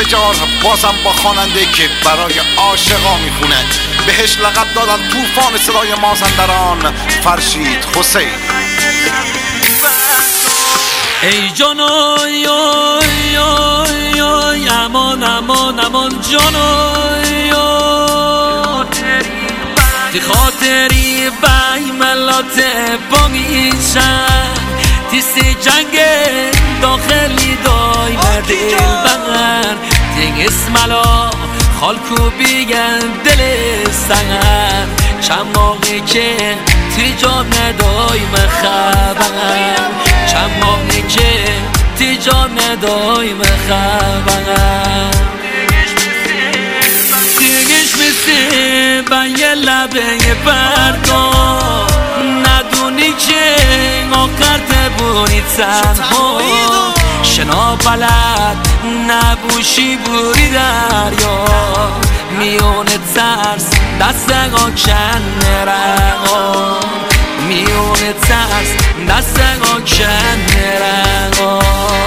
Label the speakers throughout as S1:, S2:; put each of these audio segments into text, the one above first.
S1: انفجار بازم با خواننده که برای عاشقا میخونه. بهش لقب دادن طوفان صدای مازندران، فرشید حسین.
S2: ای جانای امان امان امان جانای تی خاطری بای ملات بامیشن تی سی جنگ داخلی دای مردل بغر تی اسمالا خالکو بیگن دل سنگر چماقی که تی جان ندای مخبر چماقی که تی جان ندای مخبر دیگش میسی با یه لبه برگا ندونی که آخر بونی تنها شنا بلد نبوشی بوری دریا میون ترس دست آکن رقا میون ترس دست آکن رقا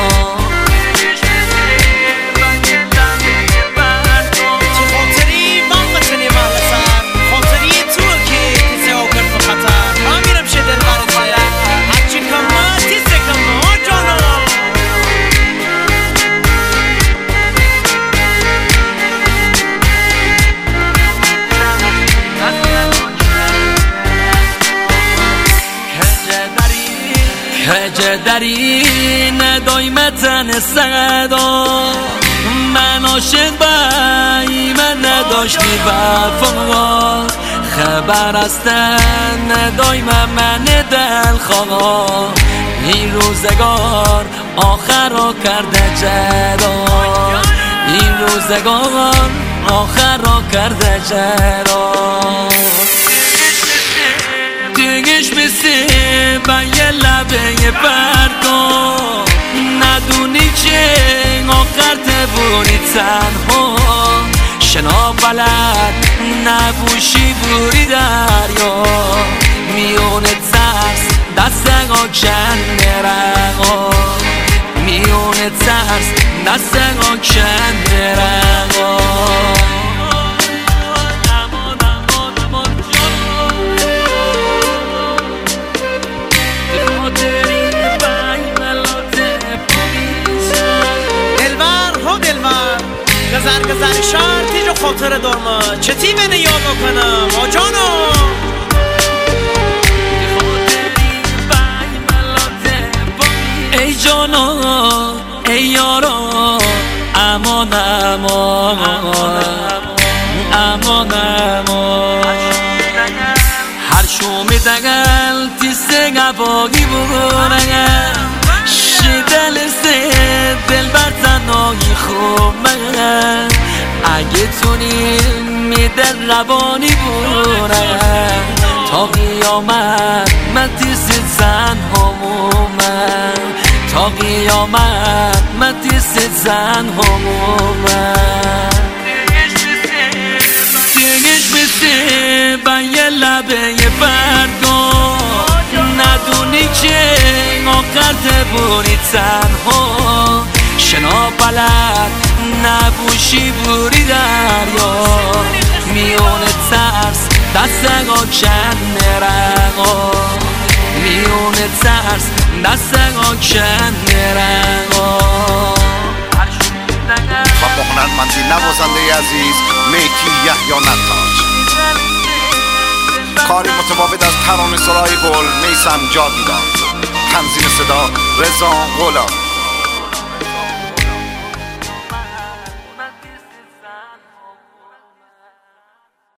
S2: هجه داری ندایمتن صدا من عاشق بایی من نداشتی وفا خبر هستن ندایم من دل خواه این روزگار آخر را کرده جدا این روزگار آخر را کرده جدا دیگش میسی با یه لبه برگا ندونی که آخر تبونی تنها شنا بلد نبوشی بوری دریا میون ترس دست آکن رقا میون ترس دست آکن رقا
S3: گذر شهر تیجو خاطر دارم چتی بینه یاد کنم آجانا
S2: ای جانا ای یارا امان امان امان امان هر شومی دگل تیسه گواهی بگونگل شدل سه دل بر تنهایی خوب من اگه تونی میدل روانی بونم تا قیامت من تیسی زن همومم تا قیامت من تیسی زن همومم دیگش میسی با یه لبه برگا ندونی که آخر تبونی تنها شنا بلد نبوشی بوری دریا میون ترس دست آکن رقا میون ترس دست آکن رقا
S1: و هنرمندی نوازنده عزیز میتی یحیی نتاج. کاری متفاوت از ترانه سرای گل میثم جاویدان. تنظیم صدا رضا غلام.